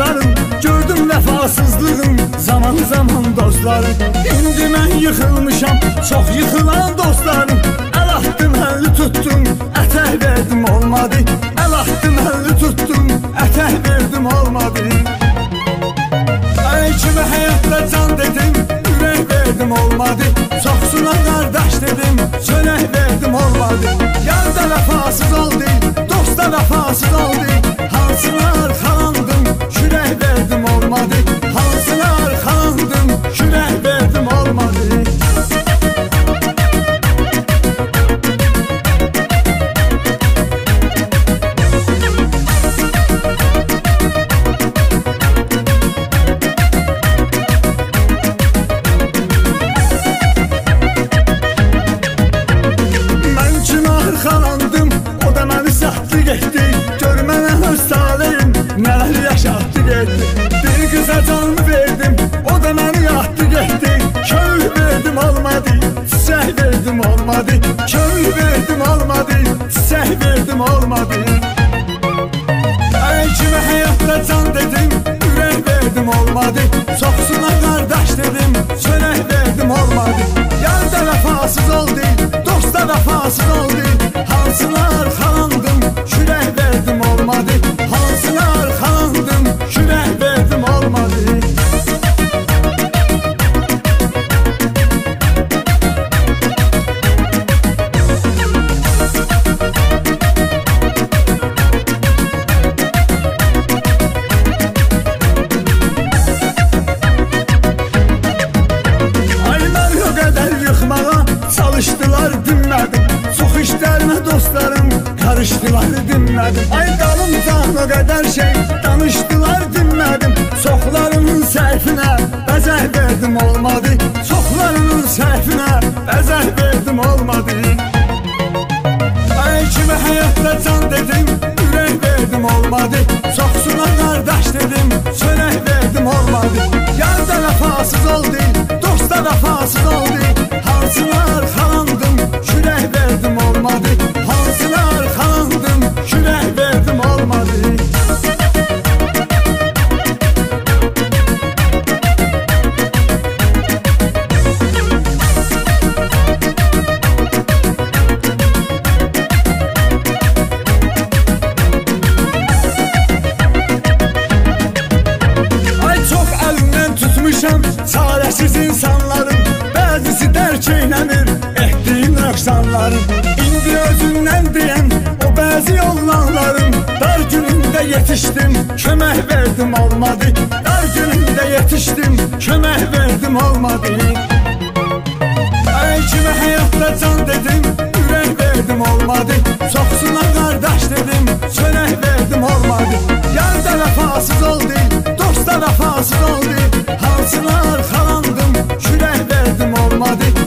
dostların, gördüm vəfasızlığın zaman zaman dostların. İndi mən yıxılmışam, çox yıxılan dostların. Əl atdım, əlli tutdum, ətək verdim olmadı. Əl atdım, əlli tutdum, ətək verdim olmadı. Ey kimi həyatda can dedim, ürək verdim olmadı. Çoxsuna qardaş dedim, çörək verdim olmadı. Yar da vəfasız oldu, dost da vəfasız oldu. Hansına arxalandım, kürək verdim olmadı. Hansına arxalandım, kürək verdim olmadı. Arxalandım, o da məni satdı getdi. Gör mənə öz taleyim, nələr yaşatdı getdi. Bir qıza canımı verdim, o da məni yatdı getdi. Köy verdim olmadı, çiçək verdim olmadı. Köy verdim olmadı, çiçək verdim olmadı. Ey kimi həyatda can dedim, ürək verdim olmadı. Çoxsuna qardaş dedim, çörək verdim olmadı. Yar da vəfasız oldu, dost da vəfasız oldu. Hansına arxalandım, kürək verdim olmadı. Hansına arxalandım, kürək verdim olmadı. Aylar o qədər yıxmağa çalışdılar, dinmədim. Çox işlərimə dostlarım karışdılar, dinmədim. Ay dalımcan o qədər şey danışdılar, dinmədim. Çoxlarının səhvinə bəzək verdim olmadı. Çoxlarının səhvinə bəzək verdim olmadı. Ay kimi həyatda can dedim, ürək verdim olmadı. Çoxsuna qardaş dedim, çörək verdim olmadı. Yar da vəfasız oldu, dost da vəfasız oldu. Hansına arxalandım, kürək verdim olmadı. Hansına arxalandım, kürək verdim olmadı. Ay çox əlimdən tutmuşam çarəsiz insanların. Bəzisi dərk eyləmir etdiyin nöqsanların. İndi özündən deyən o bəzi oğlanların. Dar günündə yetişdim, kömək verdim olmadı. Dar günündə yetişdim, kömək verdim olmadı. Ey kimi həyatda can dedim, ürək verdim olmadı. Çoxsuna qardaş dedim, çörək verdim olmadı. Yar da vəfasız oldu, dost da vəfasız oldu. Hansına arxalandım, kürək verdim olmadı.